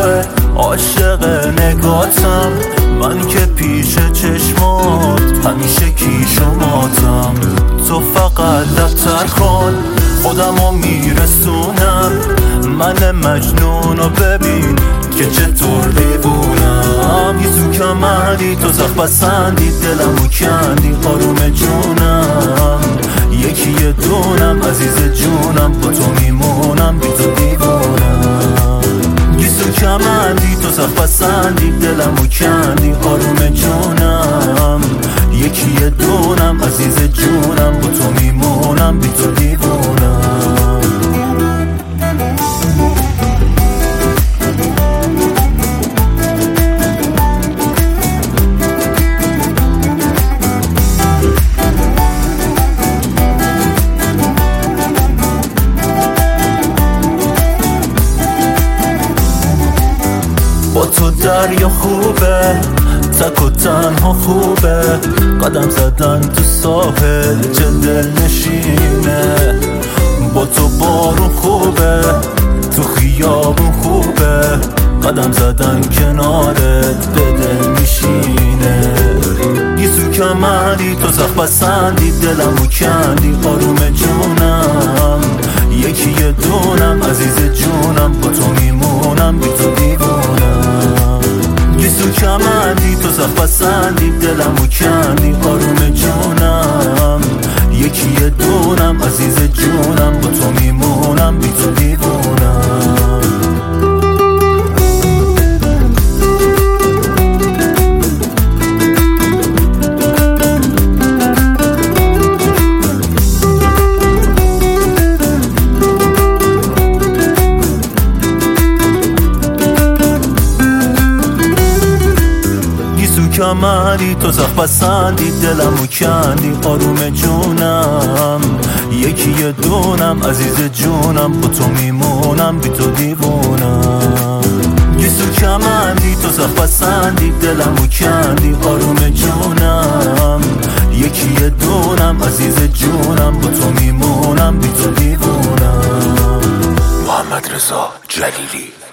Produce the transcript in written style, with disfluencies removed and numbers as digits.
عاشق نگاتم، من که پیش چشمات همیشه کیش و ماتم. تو فقط لبتر کن خودمو میرسونم، من مجنونو ببین که چطور دیوونم. یه تو کمردی تو زخ بسندی، دلمو کندی آروم جونم. یکی یه دونم عزیز جونم، با تو میمونم بی تو دیوونم. یه تو کمردی تو زخ بسندی، دلمو کندی آروم جونم. یکی یه دونم عزیز جونم، با تو میمونم بی تو دیوونم. با تو دریا خوبه، تک و تنها خوبه، قدم زدن تو ساحل چه دل نشینه. با تو بارون خوبه، تو خیابون خوبه، قدم زدن کنارت به دل میشینه. یه سو کمردی تو زخ بسندی، دلمو کندی آروم جونم. یکی یه دونم عزیز جونم، با تو میمونم بی تو دیوونم. یه سو کمردی تو زخ بسندی، دلمو کندی آروم جونم. یکی یه دونم عزیز جونم، با تو میمونم بی تو دیوونم. کمری تو زخ بسندی، دلمو کندی آروم جونم. یکی یه دونم عزیز جونم، با تو میمونم بی تو دیوونم. یه سو کمندی تو زخ بسندی، دلمو کندی آروم جونم. یکی یه دونم عزیز جونم، با تو میمونم بی تو دیوونم. محمد رضا جلیلی.